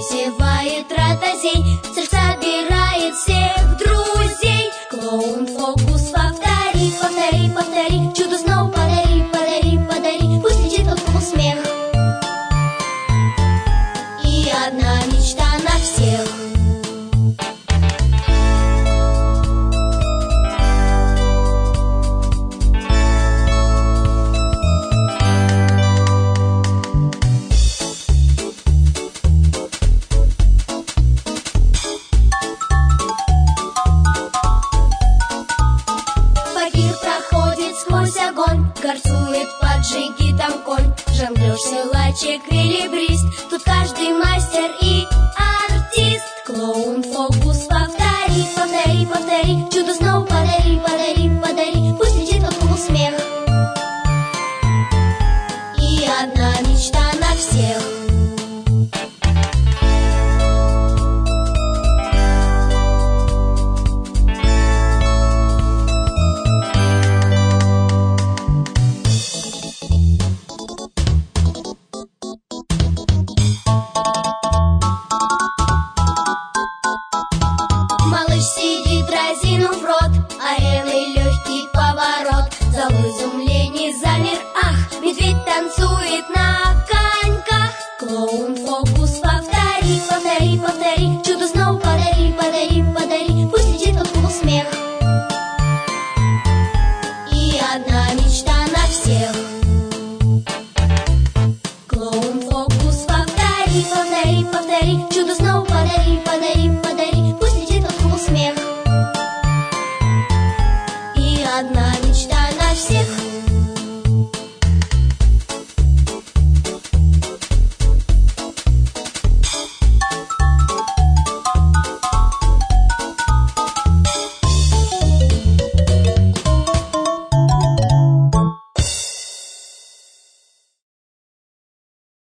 вызывает ротозей, цирк собирает всех друзей. Клоун, фокус повтори, повтори, повтори, чудо снова подари, подари, подари, пусть летит от кукол смех. И одна мечта на всех. Сквозь огонь горцует под джигитом конь. Жонглёр, силачек, эквилибрист, тут каждый мастер и артист. Клоун, фокус повтори, повтори, повтори, чудо снова подари, подари, подари, пусть летит от кукол смех. И одна мечта на всех. Малыш сидит, разинув рот, орелый легкий поворот. Зал в изумлении замер, ах, медведь танцует на коньках. Клоун, фокус повтори, повтори, повтори, чудо снова подари, подари, подари, пусть летит от кукол смех. И одна мечта на всех. Клоун, фокус повтори, повтори, повтори, чудо